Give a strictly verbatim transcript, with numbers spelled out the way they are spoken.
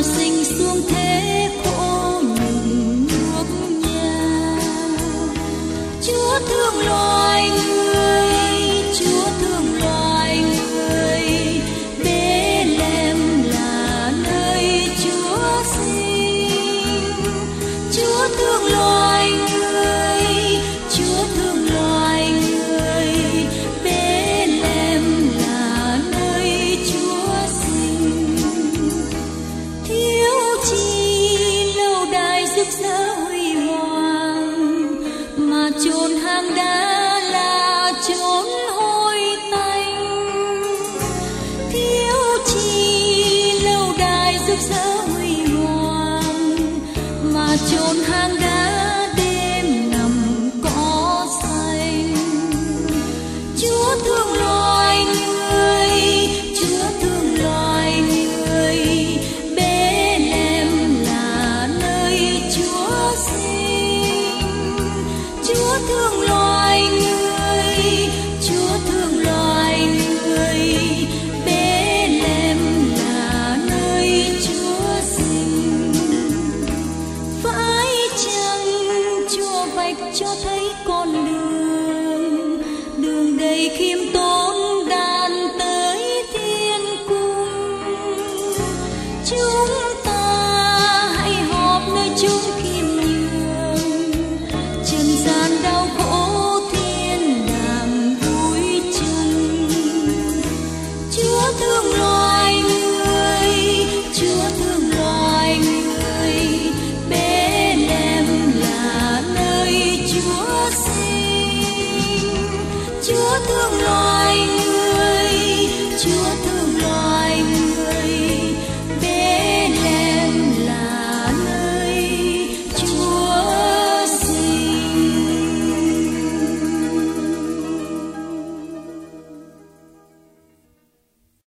mà sinh xuống thế khổ nhục nước nhà. Chúa thương loài người, Chúa thương loài người, Bethlehem là nơi Chúa sinh. Chúa thương loài người, Chúa thương loài người, Bethlehem là nơi Chúa sinh. Thiếu chi lâu đài rực rỡ huy hoàng, mà chốn hang đá là chốn hôi tanh. Thiếu chi lâu đài rực rỡ huy hoàng, mà chốn hang đá đêm nằm cỏ xanh. Chúa thương loài người, Chúa thương loài người, Bethlehem là nơi Chúa sinh. Chúa thương loài người, Chúa thương loài người, Bethlehem là nơi Chúa sinh. Phải chăng Chúa vạch cho thấy con đường, đường đầy khiêm tốn đàn tới thiên cung. Chúng ta hãy họp nơi chốn khiêm nhường, trần gian đau khổ thiên đàng vui chung. Chúa thương loài người, Chúa thương loài người, Bethlehem là nơi Chúa sinh. Chúa thương loài người, Chúa thương loài người.